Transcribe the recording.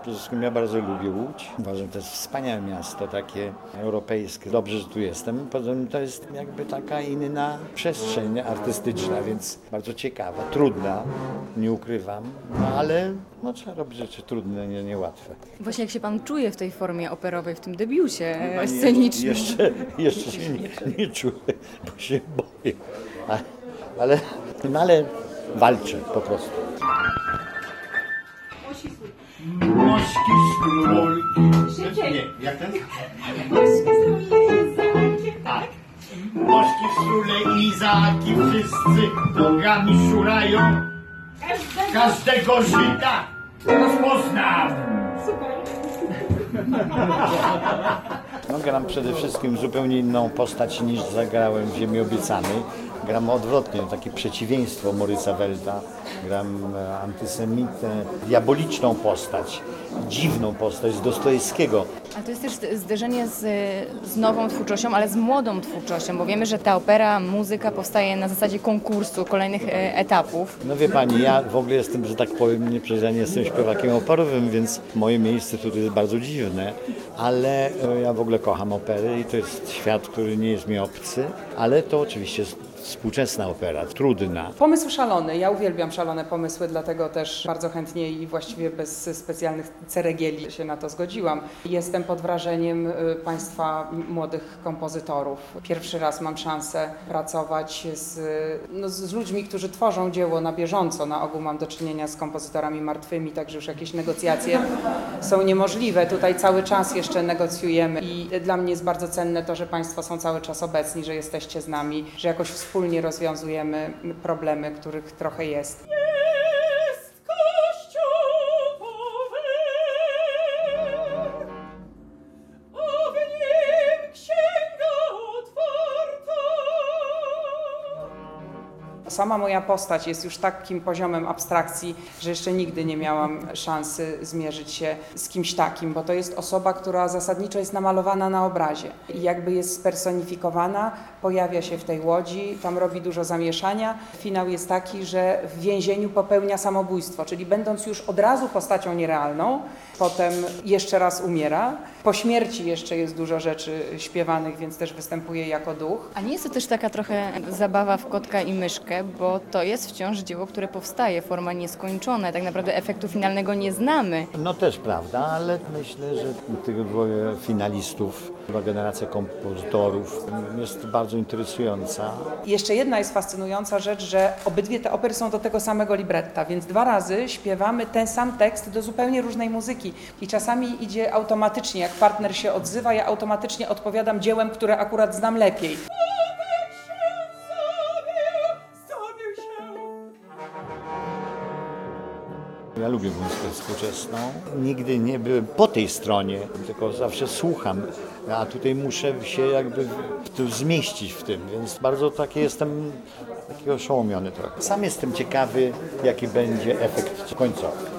Przede wszystkim ja bardzo lubię Łódź. Uważam, że to jest wspaniałe miasto, takie europejskie. Dobrze, że tu jestem. Poza tym to jest jakby taka inna przestrzeń artystyczna, więc bardzo ciekawa, trudna, nie ukrywam, no ale trzeba robić rzeczy trudne, niełatwe. Właśnie jak się pan czuje w tej formie operowej, w tym debiucie scenicznym? Jeszcze się nie czuję, bo się boję. Ale walczę po prostu. Mośki strulki. Nie, jak ten? Tak. Mośki strule i izaki wszyscy nogami szurają. Każdego Żyda rozpoznam. Gram przede wszystkim zupełnie inną postać niż zagrałem w Ziemi Obiecanej. Gram odwrotnie, takie przeciwieństwo Maurice'a Welta. Gram antysemitę, diaboliczną postać, dziwną postać z Dostojewskiego. A to jest też zderzenie z nową twórczością, ale z młodą twórczością, bo wiemy, że ta opera, muzyka powstaje na zasadzie konkursu, kolejnych etapów. No wie pani, ja w ogóle jestem, że tak powiem, ja nie jestem śpiewakiem operowym, więc moje miejsce tutaj jest bardzo dziwne, ale ja w ogóle kocham opery i to jest świat, który nie jest mi obcy, ale to oczywiście jest współczesna opera, trudna. Pomysł szalony. Ja uwielbiam szalone pomysły, dlatego też bardzo chętnie i właściwie bez specjalnych ceregieli się na to zgodziłam. Jestem pod wrażeniem Państwa młodych kompozytorów. Pierwszy raz mam szansę pracować z ludźmi, którzy tworzą dzieło na bieżąco. Na ogół mam do czynienia z kompozytorami martwymi, także już jakieś negocjacje są niemożliwe. Tutaj cały czas jeszcze negocjujemy i dla mnie jest bardzo cenne to, że Państwo są cały czas obecni, że jesteście z nami, że jakoś wspólnie rozwiązujemy problemy, których trochę jest. Sama moja postać jest już takim poziomem abstrakcji, że jeszcze nigdy nie miałam szansy zmierzyć się z kimś takim, bo to jest osoba, która zasadniczo jest namalowana na obrazie i jakby jest spersonifikowana, pojawia się w tej łodzi, tam robi dużo zamieszania. Finał jest taki, że w więzieniu popełnia samobójstwo, czyli będąc już od razu postacią nierealną, potem jeszcze raz umiera. Po śmierci jeszcze jest dużo rzeczy śpiewanych, więc też występuje jako duch. A nie jest to też taka trochę zabawa w kotka i myszkę, bo to jest wciąż dzieło, które powstaje, forma nieskończona. Tak naprawdę efektu finalnego nie znamy. No też prawda, ale myślę, że tych dwoje finalistów, była generacja kompozytorów jest bardzo interesująca. Jeszcze jedna jest fascynująca rzecz, że obydwie te opery są do tego samego libretta, więc 2 razy śpiewamy ten sam tekst do zupełnie różnej muzyki i czasami idzie automatycznie, jak partner się odzywa, ja automatycznie odpowiadam dziełem, które akurat znam lepiej. Ja lubię muzykę współczesną. Nigdy nie byłem po tej stronie, tylko zawsze słucham, a tutaj muszę się jakby zmieścić w tym, więc bardzo jestem taki oszołomiony trochę. Sam jestem ciekawy, jaki będzie efekt końcowy.